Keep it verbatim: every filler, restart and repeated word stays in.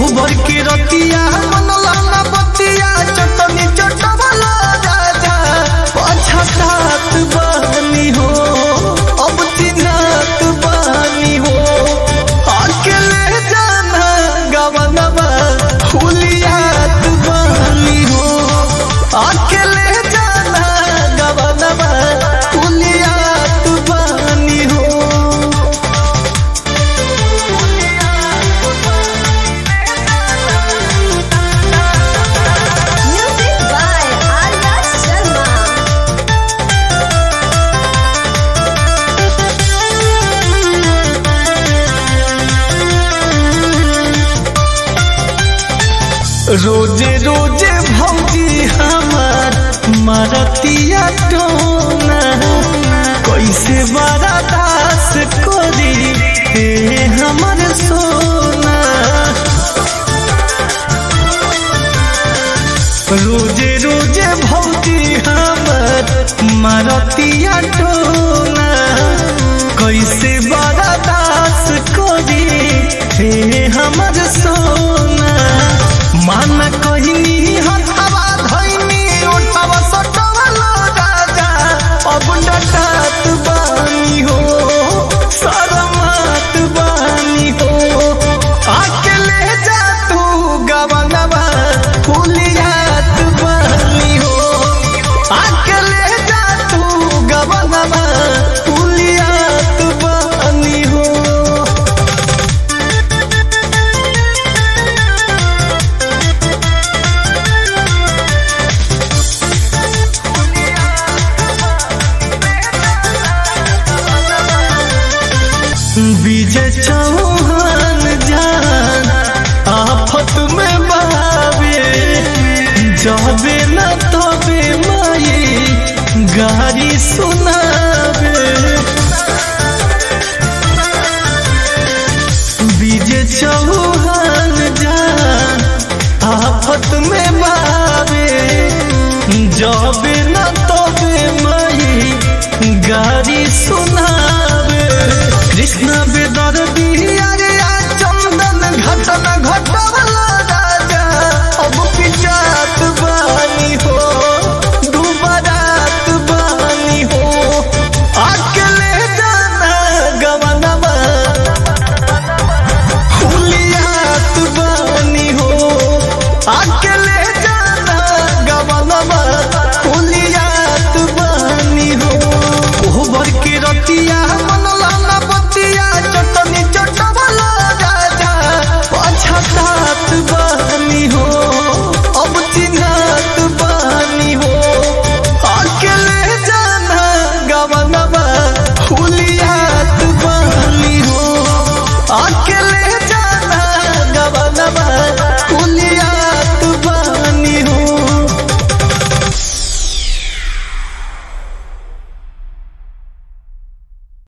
भर के रतिया मनला ना बतिया चटनी चटवला राजा पछतात बानी हो अब चिन्हत बानी हो अकेले जाना गवनवा हुलियात बानी हो अकेले जाना गवनवा हुलियात बानी हो। रोजे रोजे भौजी हमार मारतिया टोना कैसे बर्दाश्त करी हे हमर सोना। रोजे रोजे भौजी हमार मारतिया टोना कैसे बर्दाश्त करी हे हमर सोना। मान कहनी हथवा धैनी उठवा सटवला राजा अब डटात बानी हो शरमात बानी हो अकेले जा तू गवनवा हुलियात बानी हो अकेले जा तू गवनवा हुलियात बानी हो। विजय चौहान जान आफत में बावे जाबे न तबे माई गारी सुनावे। विजय चौहान जान आफत में बावे जाबे न तबे माई गारी सुनावे। कृष्ण